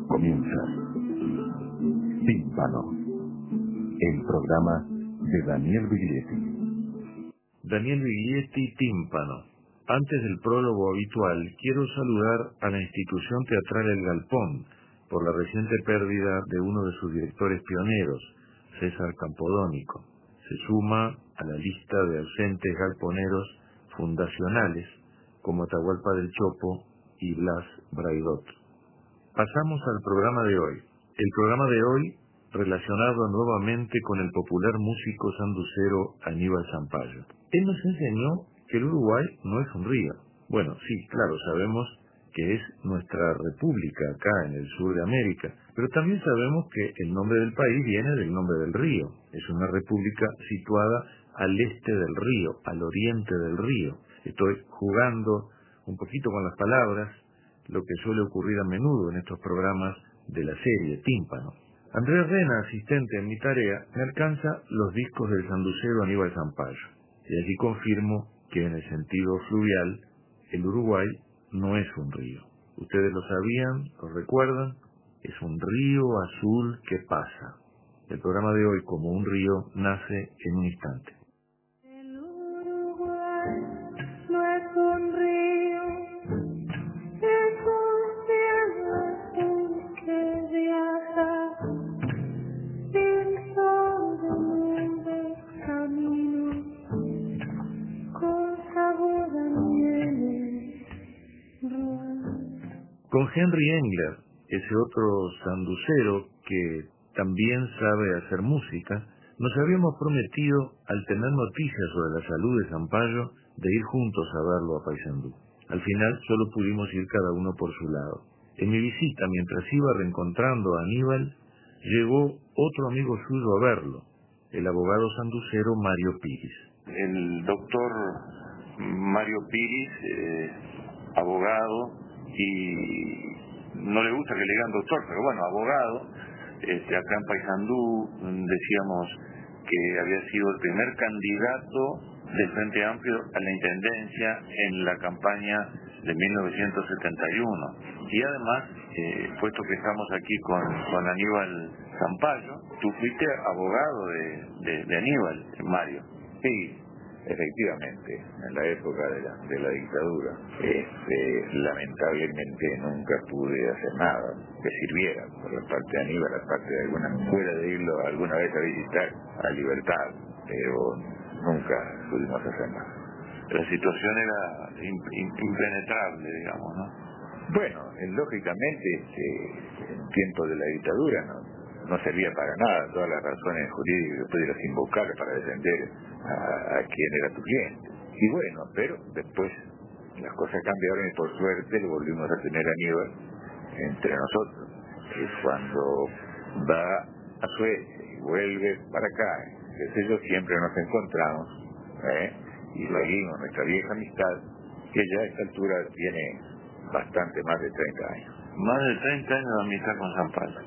Comienza Tímpano, el programa de Daniel Biglietti. Daniel Biglietti, Tímpano. Antes del prólogo habitual, quiero saludar a la institución teatral El Galpón por la reciente pérdida de uno de sus directores pioneros, César Campodónico. Se suma a la lista de ausentes galponeros fundacionales como Atahualpa del Chopo y Blas Braidot. Pasamos al programa de hoy. El programa de hoy relacionado nuevamente con el popular músico sanducero Aníbal Zampayo. Él nos enseñó que el Uruguay no es un río. Bueno, sí, claro, sabemos que es nuestra república acá en el sur de América, pero también sabemos que el nombre del país viene del nombre del río. Es una república situada al este del río, al oriente del río. Estoy jugando un poquito con las palabras, lo que suele ocurrir a menudo en estos programas de la serie Tímpano. Andrés Rena, asistente en mi tarea, me alcanza los discos del sanducero Aníbal Zampayo, y allí confirmo que en el sentido fluvial, el Uruguay no es un río. Ustedes lo sabían, lo recuerdan, es un río azul que pasa. El programa de hoy, como un río, nace en un instante. El Uruguay no es un río, es un cielo azul que viaja sin sobre caminos con sabor a miel rural. Con Henry Engler, ese otro sanducero que también sabe hacer música, nos habíamos prometido, al tener noticias sobre la salud de Zampayo, de ir juntos a verlo a Paysandú. Al final solo pudimos ir cada uno por su lado. En mi visita, mientras iba reencontrando a Aníbal, llegó otro amigo suyo a verlo, el abogado sanducero Mario Piris. El doctor Mario Piris, abogado, y no le gusta que le digan doctor, pero bueno, abogado, acá en Paysandú decíamos que había sido el primer candidato del Frente Amplio a la Intendencia en la campaña de 1971. Y además, puesto que estamos aquí con Aníbal Zampayo, tú fuiste abogado de Aníbal, Mario. Sí, efectivamente, en la época de la dictadura. Lamentablemente nunca pude hacer nada que sirviera por la parte de Aníbal, la parte de alguna, fuera de irlo alguna vez a visitar a Libertad, pero nunca pudimos hacer nada. La situación era impenetrable, digamos, ¿no? Bueno, lógicamente, en tiempos de la dictadura no servía para nada todas las razones jurídicas que pudieras invocar para defender a quien era tu cliente. Y bueno, pero después las cosas cambiaron y por suerte lo volvimos a tener a Aníbal entre nosotros. Y cuando va a Suecia y vuelve para acá, qué sé yo, siempre nos encontramos, y seguimos nuestra vieja amistad, que ya a esta altura tiene bastante más de 30 años. Más de 30 años de amistad con Zampayo.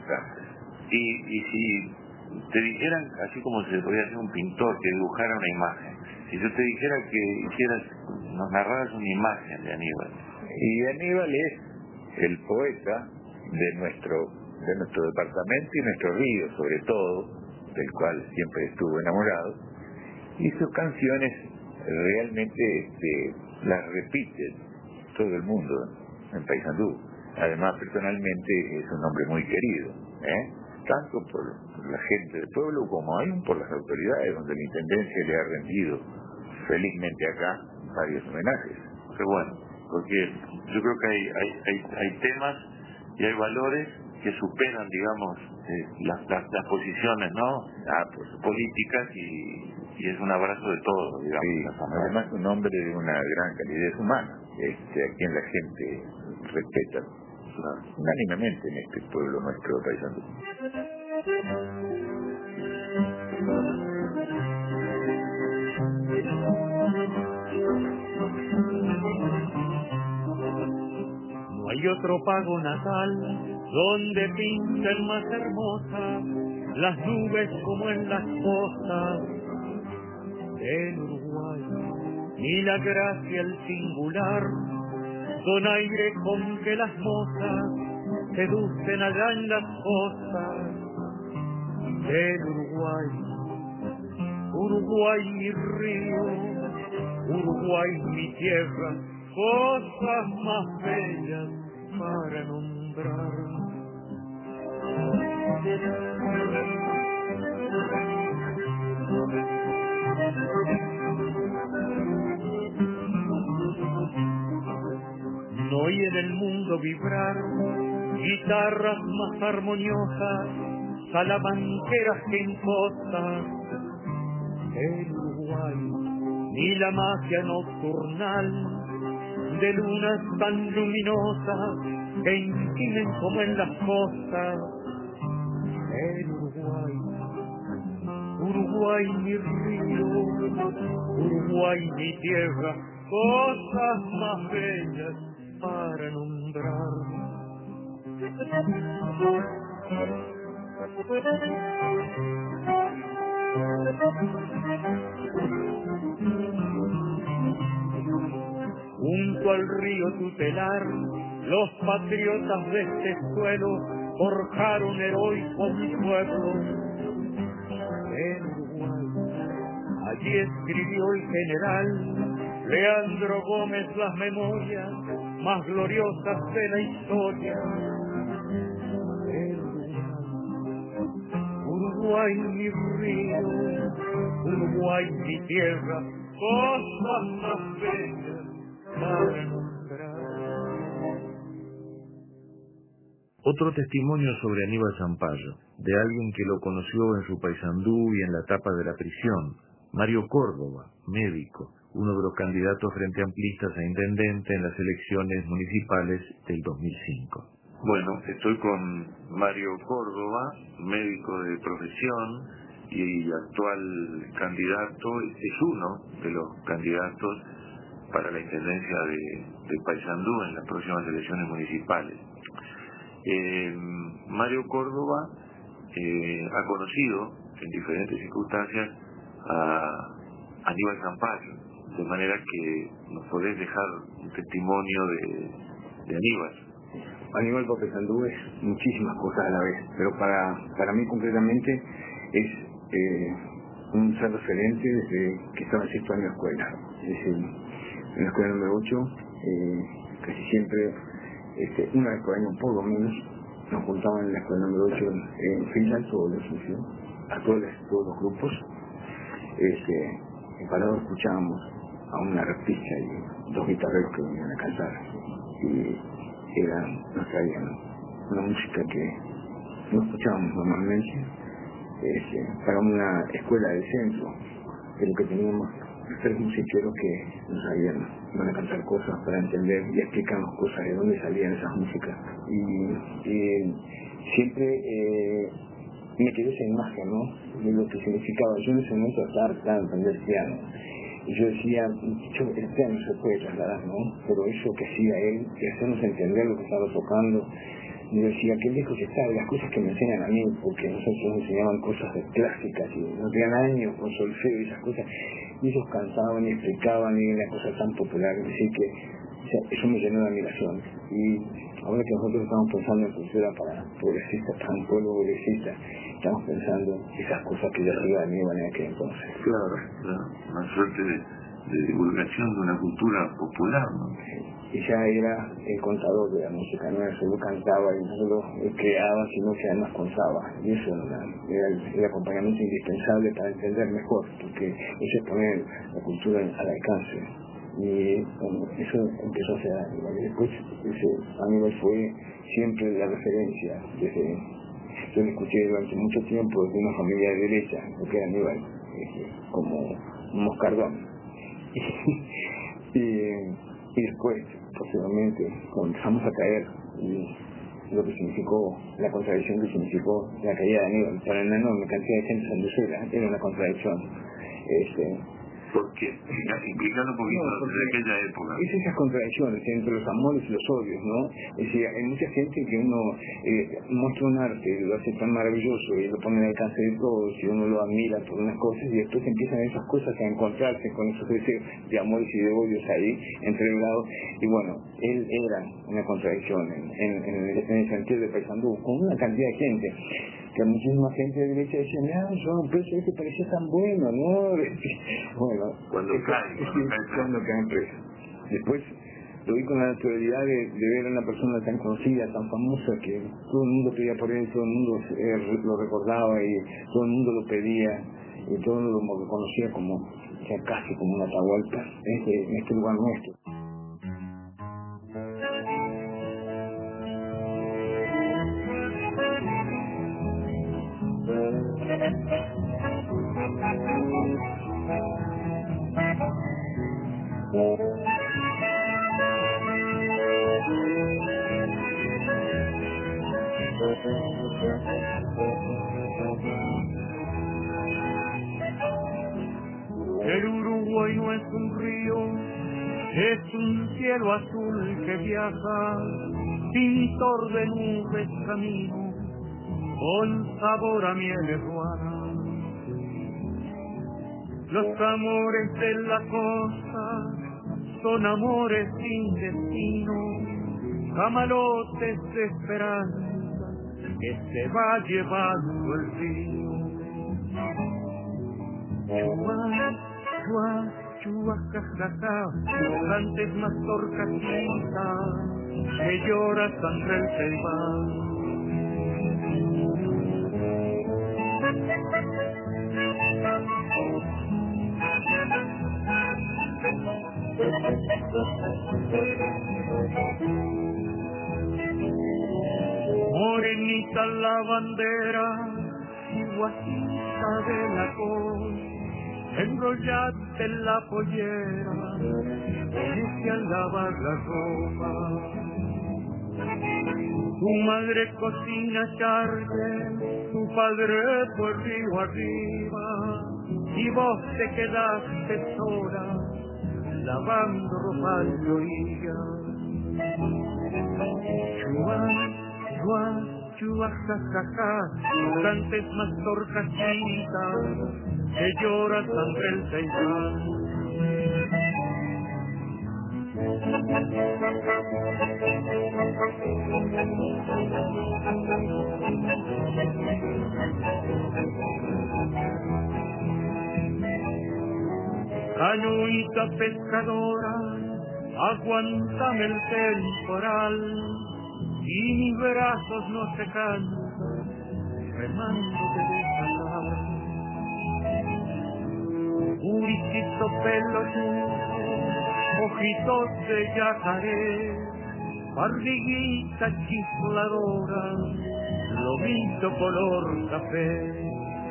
Y si te dijeran, así como se podría hacer un pintor que dibujara una imagen, si yo te dijera que nos narraras una imagen de Aníbal. Y Aníbal es el poeta de nuestro departamento y nuestro río, sobre todo, del cual siempre estuvo enamorado, y sus canciones realmente las repite todo el mundo en Paysandú. Además, personalmente es un hombre muy querido, tanto por la gente del pueblo como aún por las autoridades, donde la Intendencia le ha rendido felizmente acá varios homenajes. Qué bueno, porque yo creo que hay temas y hay valores que superan, digamos, las posiciones, ¿no? Políticas, y es un abrazo de todos, digamos. Sí, además un hombre de una gran calidez humana, a quien la gente respeta unánimemente en este pueblo nuestro de Paysandú. No hay otro pago natal donde pinten más hermosas las nubes como en las costas del Uruguay, ni la gracia el singular donaire con que las mozas seducen allá en las costas del Uruguay. Uruguay mi río, Uruguay mi tierra, cosas más bellas para nombrar. No hay en el mundo vibrar guitarras más armoniosas, salamanqueras que en costas del Uruguay, ni la magia nocturnal de lunas tan luminosas que intimen como en las costas del Uruguay. Uruguay mi río, Uruguay mi tierra, cosas más bellas para nombrar. Junto al río tutelar, los patriotas de este suelo forjaron heroico mi pueblo. En Uruguay, allí escribió el general Leandro Gómez las memorias más gloriosas de la historia. En Uruguay mi río, Uruguay mi tierra, cosas más bellas para nombrar. Otro testimonio sobre Aníbal Zampayo, de alguien que lo conoció en su Paysandú y en la etapa de la prisión, Mario Córdoba, médico, uno de los candidatos frente amplistas a intendente en las elecciones municipales del 2005. Bueno, estoy con Mario Córdoba, médico de profesión y actual candidato, es uno de los candidatos para la intendencia de Paysandú en las próximas elecciones municipales. Mario Córdoba ha conocido en diferentes circunstancias a Aníbal Zampayo, de manera que nos podés dejar un testimonio de Aníbal. Aníbal por Paysandú es muchísimas cosas a la vez, pero para mí concretamente es un ser referente desde que estaba en sexto año de escuela. Es decir, en la escuela número 8, casi siempre, una vez por año por lo menos, nos juntaban en la escuela número 8 en fila todos los todos los grupos. En parado escuchábamos a una artista y dos guitarreros que venían a cantar, y nos traían una música que no escuchábamos normalmente, para una escuela del centro, pero que teníamos 3 musiqueros que nos iban a cantar cosas para entender y explicarnos cosas de dónde salían esas músicas. Y siempre me quedé esa imagen, ¿no?, de lo que significaba. Yo en ese momento estaba tratando de aprender piano, y yo decía, el piano se puede trasladar, ¿no?, pero eso que hacía él, de hacernos entender lo que estaba tocando, y yo decía, qué lejos está de las cosas que me enseñan a mí, porque nosotros nos enseñaban cosas clásicas, y nos tenían años con solfeo y esas cosas, y ellos cantaban y explicaban, y era una cosa tan popular, así que eso me llenó de admiración. Y ahora que nosotros estamos pensando en cultura para progresistas, para un pueblo progresista, estamos pensando esas cosas que ya se iban en aquel entonces. Claro, una suerte de divulgación de una cultura popular, ¿no? Y ya era el contador de la música, no era solo cantaba y no solo creaba, sino que además contaba. Y eso era el acompañamiento indispensable para entender mejor, porque eso es poner la cultura al alcance. Y eso empezó a hacer Aníbal. Y después Aníbal fue siempre la referencia. Yo lo escuché durante mucho tiempo de una familia de derecha, lo que era Aníbal, como un moscardón. Y después, posteriormente, cuando empezamos a caer, y lo que significó, la contradicción que significó la caída de Aníbal para una enorme cantidad de gente sanducera, era una contradicción. Porque, explicando un poquito de aquella época. Es esas contradicciones entre los amores y los odios, ¿no? Es decir, hay mucha gente que uno muestra un arte, lo hace tan maravilloso y lo pone al alcance de todos y uno lo admira por unas cosas y después empiezan esas cosas a encontrarse con esos deseos de amores y de odios ahí entreverados. Y bueno, él era una contradicción en el sentido de Paysandú, con una cantidad de gente. Que muchísima gente de derecha decía, yo, pero ese parecía tan bueno, ¿no? Bueno, cuando cae preso. Después lo vi con la naturalidad de ver a una persona tan conocida, tan famosa, que todo el mundo pedía por él, todo el mundo lo recordaba y todo el mundo lo pedía y todo el mundo lo reconocía como, ya casi como una Atahualpa en este lugar nuestro. El Uruguay no es un río, es un cielo azul que viaja, pintor de nubes camino, con sabor a miel ruana. Los amores de la costa son amores sin destino, camalotes de esperanza que se va llevando el río. Chua, chua, jajaja, antes más torcasita, que llora sangre el ceibal. Morenita la bandera, guasita de la costa, enrollate en la pollera, ponete a lavar la ropa. Tu madre cocina charque, tu padre por río arriba, y vos te quedaste sola, lavando ropa al orilla. Chua, chua, chua, jajaja, cantes más torcasitas, que llora sangre el ceibal. Cañuita pescadora, aguántame el temporal, y mis brazos no se cansan, remando de desatar. Puricito pelotudo, ojitos de yacaré, barriguita chifladora, lomito color café.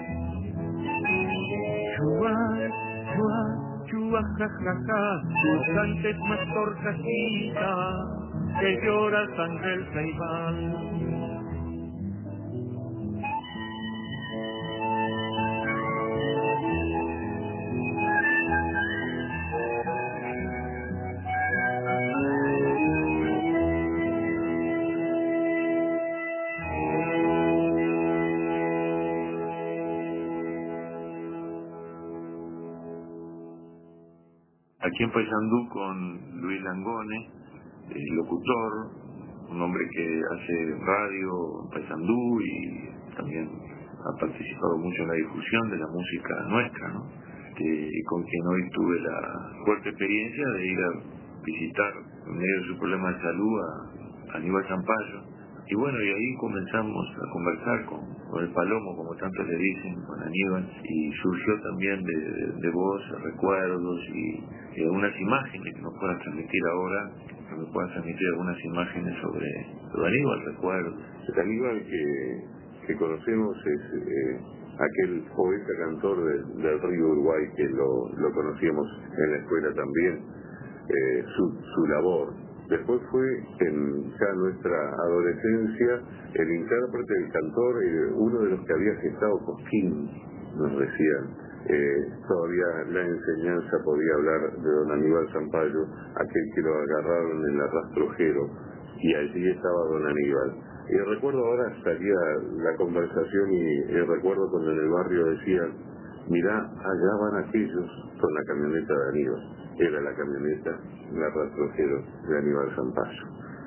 Chua, chua, chua, jajaja, cantes más torcasita, que llora sangre el ceibal. Aquí en Paysandú con Luis Langone, locutor, un hombre que hace radio en Paysandú y también ha participado mucho en la difusión de la música nuestra, ¿no? Y con quien hoy tuve la fuerte experiencia de ir a visitar en medio de su problema de salud a Aníbal Zampayo. Y bueno, y ahí comenzamos a conversar con el Palomo, como tanto le dicen, con Aníbal, y surgió también de voz, recuerdos y algunas imágenes que nos puedan transmitir ahora, que me puedan transmitir algunas imágenes sobre Aníbal, recuerdos. El Aníbal que conocemos es aquel poeta cantor del río Uruguay, que lo conocíamos en la escuela también, su labor. Después fue en ya nuestra adolescencia el intérprete, el cantor, uno de los que había gestado Cosquín, nos decían. todavía la enseñanza podía hablar de don Aníbal Zampayo, aquel que lo agarraron en el rastrojero, y allí estaba don Aníbal. Y recuerdo ahora, salía la conversación y recuerdo cuando en el barrio decían, mirá, allá van aquellos con la camioneta de Aníbal. Era la camioneta, la rastrojero de Aníbal Zampayo.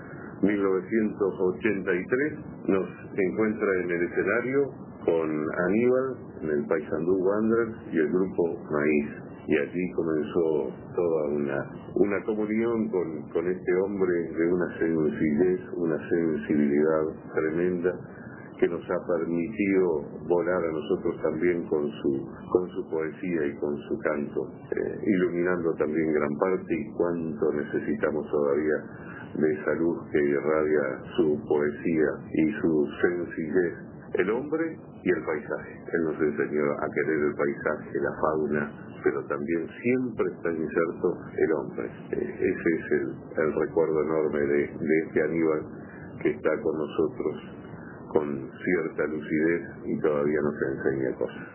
1983 nos encuentra en el escenario con Aníbal en el Paysandú Wanderers y el grupo Maíz, y allí comenzó toda una comunión con este hombre de una sencillez, una sensibilidad tremenda, que nos ha permitido volar a nosotros también con su poesía y con su canto, iluminando también gran parte, y cuánto necesitamos todavía de esa luz que irradia su poesía y su sencillez. El hombre y el paisaje. Él nos enseñó a querer el paisaje, la fauna, pero también siempre está inserto el hombre. Ese es el recuerdo enorme de este Aníbal, que está con nosotros con cierta lucidez y todavía nos enseña cosas.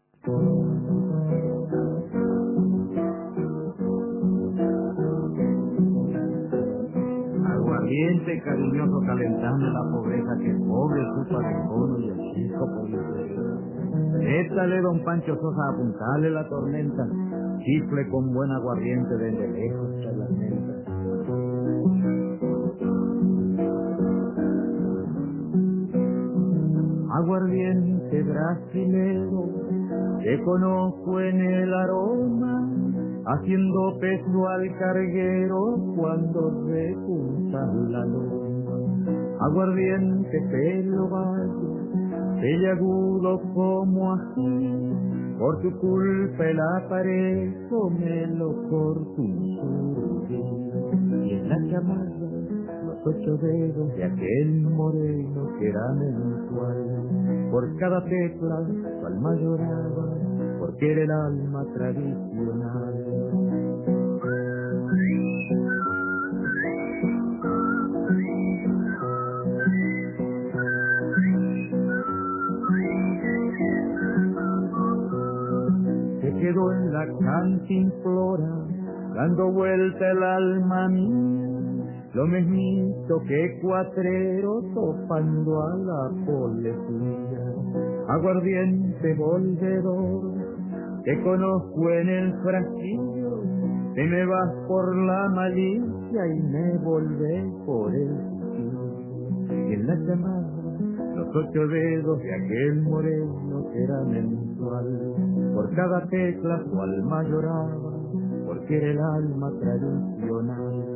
Aguardiente cariñoso calentando la pobreza que pobre supo al encono y el chico pobre. Éstale don Pancho Sosa, apuntale la tormenta, chifle con buen aguardiente desde lejos se la menta. Aguardiente brasilero, te conozco en el aroma, haciendo peso al carguero cuando repunta la loma. Aguardiente pelo valle, pelagudo como ají, por tu culpa el aparejo me lo corto un surgir. Y en la chamarra los 8 dedos de aquel moreno que era mensual, por cada tecla su alma lloraba, porque era el alma tradicional. Se quedó en la cantimplora, dando vuelta el alma mía, lo mismito que cuatrero topando a la policía. Aguardiente volvedor, te conozco en el frasquillo, te me vas por la malicia y me volvés por el cuchillo. Y en la chamarra, los 8 dedos de aquel moreno que era mensual, por cada tecla su alma lloraba, porque era el alma tradicional.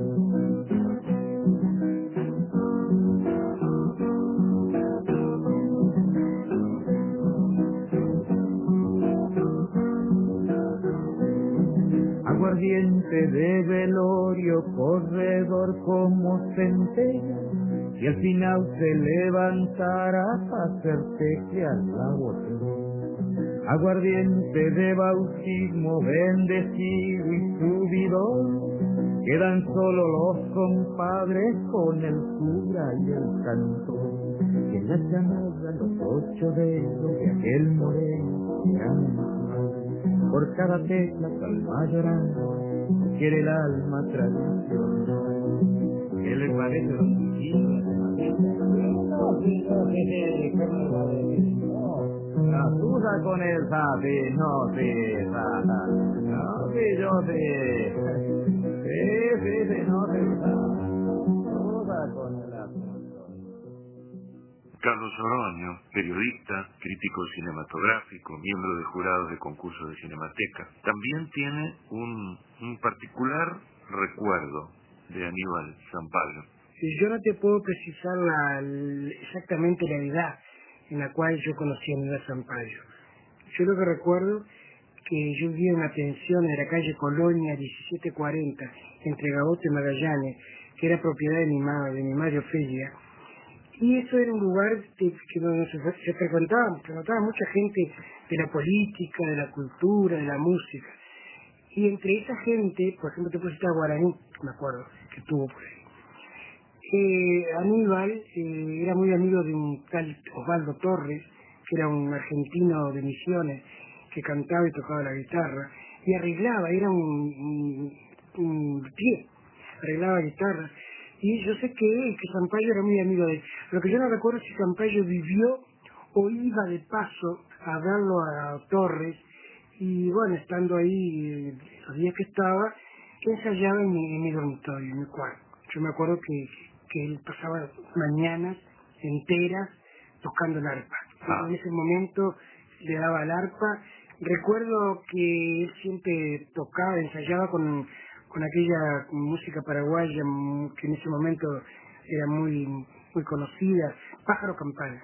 Aguardiente de velorio, corredor como centella, y al final se levantará para hacerte que a la botella. Aguardiente de bautismo, bendecido y subidor, quedan solo los compadres con el cura y el cantor. Y en la chamarra los 8 dedos de aquel moreno que era mensual, por cada tecla su alma llorando, quiere el alma tradicional. ¿Qué le parece, don Chiquillo? La tusa con el sapi, no, sí, no, sí, yo sí. Sí, no, sí, tusa con el asunto. Carlos Oroño, periodista, crítico cinematográfico, miembro de jurados de concursos de Cinemateca, también tiene un particular recuerdo de Aníbal Zampayo. Yo no te puedo precisar exactamente la edad en la cual yo conocí a Aníbal Zampayo. Yo lo que recuerdo que yo vivía en una pensión en la calle Colonia 1740, entre Gaboto y Magallanes, que era propiedad de mi madre Ofelia. Y eso era un lugar donde se frecuentaba mucha gente de la política, de la cultura, de la música. Y entre esa gente, por ejemplo, te puedo citar a Guaraní, me acuerdo, que estuvo por ahí. Aníbal era muy amigo de un tal Osvaldo Torres, que era un argentino de Misiones, que cantaba y tocaba la guitarra, y arreglaba, era un pie, arreglaba guitarra. Y yo sé que Sampaio era muy amigo de él. Lo que yo no recuerdo es si Sampaio vivió o iba de paso a verlo a Torres, y bueno, estando ahí los días que estaba, que ensayaba en mi dormitorio, en mi cuarto. Yo me acuerdo que él pasaba mañanas enteras tocando el arpa. En ese momento le daba el arpa. Recuerdo que él siempre tocaba, ensayaba con aquella música paraguaya que en ese momento era muy conocida, Pájaro Campana.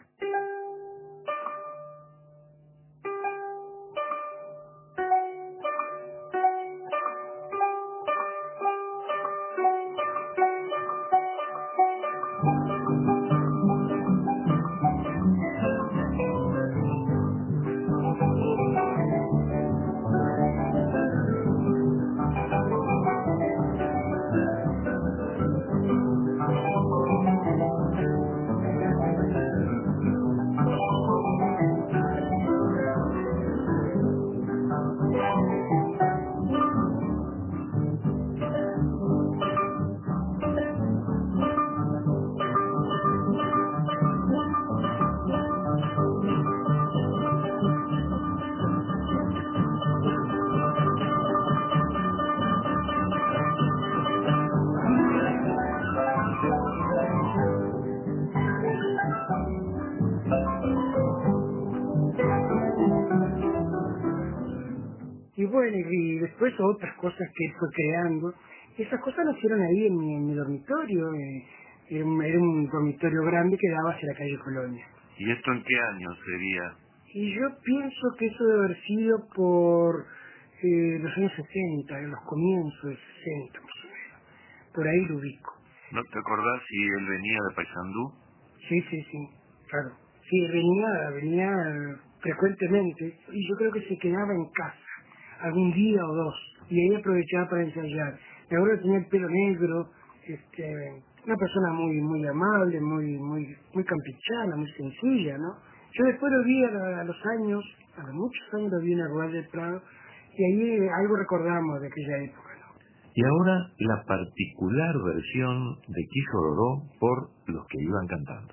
Y bueno, y después otras cosas que él fue creando. Esas cosas nacieron ahí en mi dormitorio. Era un dormitorio grande que daba hacia la calle Colonia. ¿Y esto en qué año sería? Y yo pienso que eso debe haber sido por los años 60, en los comienzos de 60, más o menos. Por ahí lo ubico. ¿No te acordás si él venía de Paysandú? Sí, claro. Sí, venía frecuentemente, y yo creo que se quedaba en casa algún día o dos, y ahí aprovechaba para ensayar. Me acuerdo que tenía el pelo negro, una persona muy amable, muy campechana, muy sencilla, ¿no? Yo después lo vi a los muchos años lo vi en la Rural del Prado, y ahí algo recordamos de aquella época, ¿no? Y ahora la particular versión de Quijo Doró por los que iban cantando.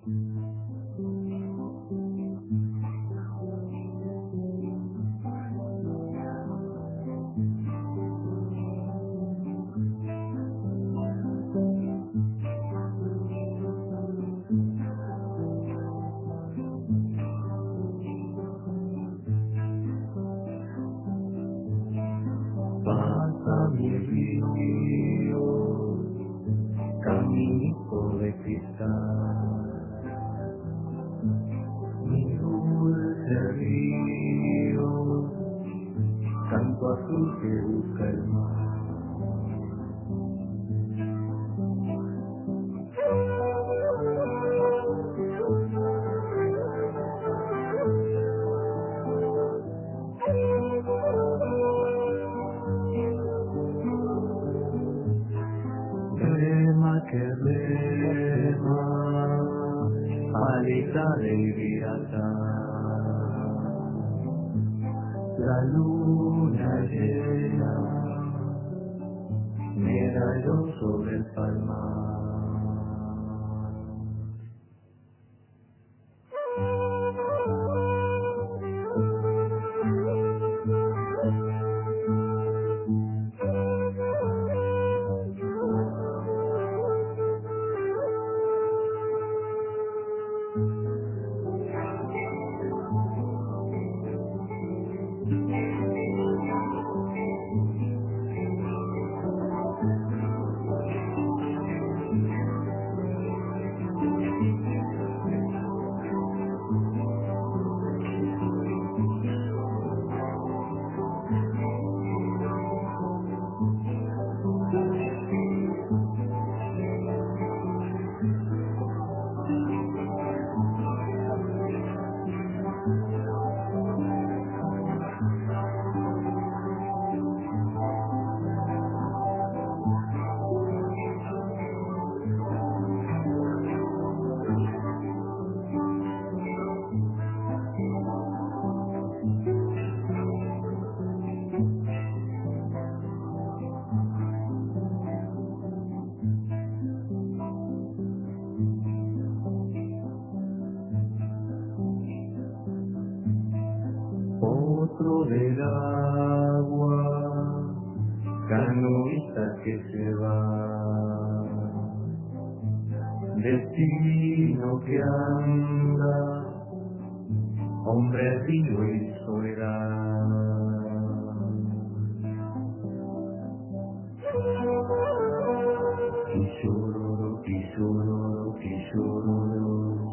Pasa mi río, caminito de cristal, mi dulce río, canto azul que busca el mar. Rema que rema, alita de virata, la luna llena, medallón sobre el palmar. debajo del agua, canoita que se va, destino que anda, hombre río y soledad. Quishororo, quishororo, quishororo.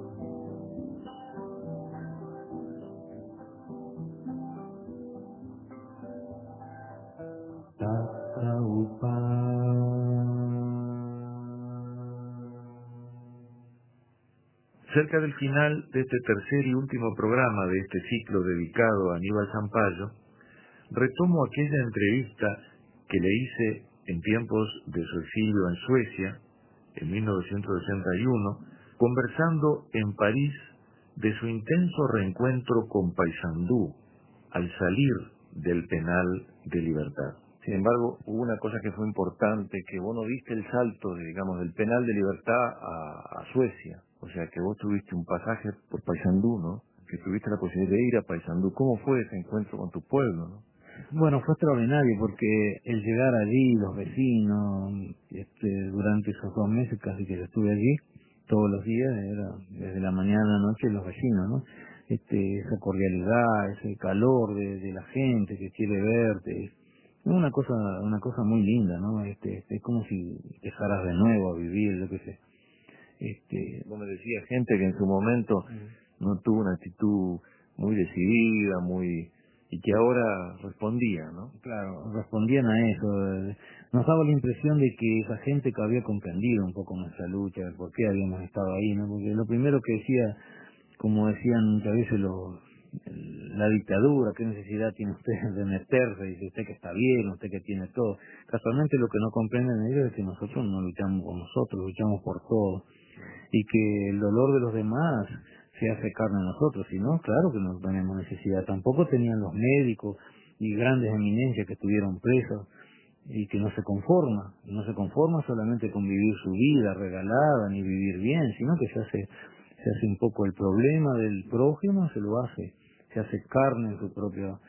Cerca del final de este tercer y último programa de este ciclo dedicado a Aníbal Zampayo, retomo aquella entrevista que le hice en tiempos de su exilio en Suecia, en 1981, conversando en París de su intenso reencuentro con Paysandú al salir del penal de Libertad. Sin embargo, hubo una cosa que fue importante, que vos no diste el salto, digamos, del penal de Libertad a Suecia. O sea, que vos tuviste un pasaje por Paysandú, ¿no? Que tuviste la posibilidad de ir a Paysandú. ¿Cómo fue ese encuentro con tu pueblo, no? Bueno, fue extraordinario porque el llegar allí, los vecinos, durante esos 2 meses casi que yo estuve allí, todos los días, era desde la mañana a la noche los vecinos, ¿no? Esa cordialidad, ese calor de la gente que quiere verte, una cosa muy linda, ¿no? Es como si dejaras de nuevo a vivir, lo que sé. Vos me decías gente que en su momento no tuvo una actitud muy decidida, y que ahora respondía, ¿no? Claro, respondían a eso. Nos daba la impresión de que esa gente que había comprendido un poco nuestra lucha, el por qué habíamos estado ahí, ¿no? Porque lo primero que decía, como decían muchas veces la dictadura, ¿qué necesidad tiene usted de meterse? Dice usted que está bien, usted que tiene todo. Casualmente lo que no comprenden ellos es que nosotros no luchamos por nosotros, luchamos por todo. Y que el dolor de los demás se hace carne a nosotros, si no, claro que no tenemos necesidad. Tampoco tenían los médicos y grandes eminencias que estuvieron presos y que no se conforma solamente con vivir su vida regalada ni vivir bien, sino que se hace un poco el problema del prójimo, se hace carne en su propia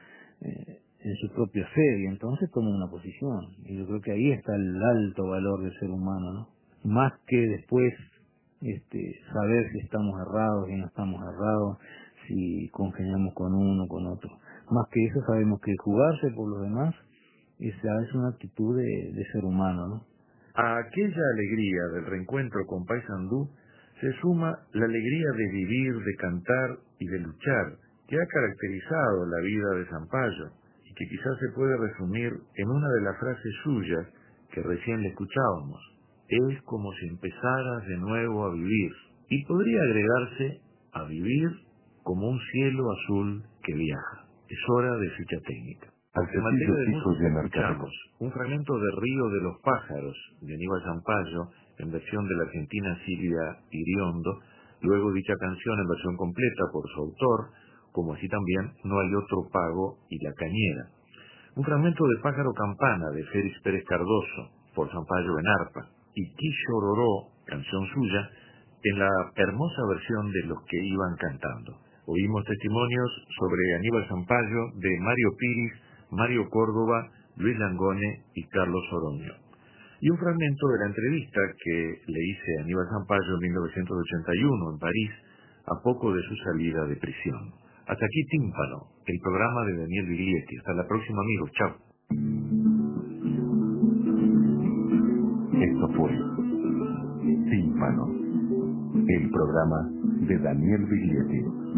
fe, y entonces toma una posición. Y yo creo que ahí está el alto valor del ser humano, ¿no? Más que después saber si estamos errados y no estamos errados, si congeniamos con uno o con otro. Más que eso, sabemos que jugarse por los demás esa es una actitud de ser humano, ¿no? A aquella alegría del reencuentro con Paysandú se suma la alegría de vivir, de cantar y de luchar, que ha caracterizado la vida de Zampayo y que quizás se puede resumir en una de las frases suyas que recién le escuchábamos. Es como si empezaras de nuevo a vivir, y podría agregarse a vivir como un cielo azul que viaja. Es hora de ficha técnica. En materia de música escuchamos un fragmento de Río de los Pájaros de Aníbal Zampayo en versión de la argentina Silvia Iriondo, luego dicha canción en versión completa por su autor, como así también No hay otro pago y La Cañera. Un fragmento de Pájaro Campana de Félix Pérez Cardoso por Zampayo en arpa, y Quishororó, canción suya, en la hermosa versión de Los que iban cantando. Oímos testimonios sobre Aníbal Zampayo de Mario Piris, Mario Córdoba, Luis Langone y Carlos Oroño. Y un fragmento de la entrevista que le hice a Aníbal Zampayo en 1981 en París, a poco de su salida de prisión. Hasta aquí Tímpano, el programa de Daniel Biglietti. Hasta la próxima, amigos. Chao. Esto fue Tímpano, el programa de Daniel Biglietti.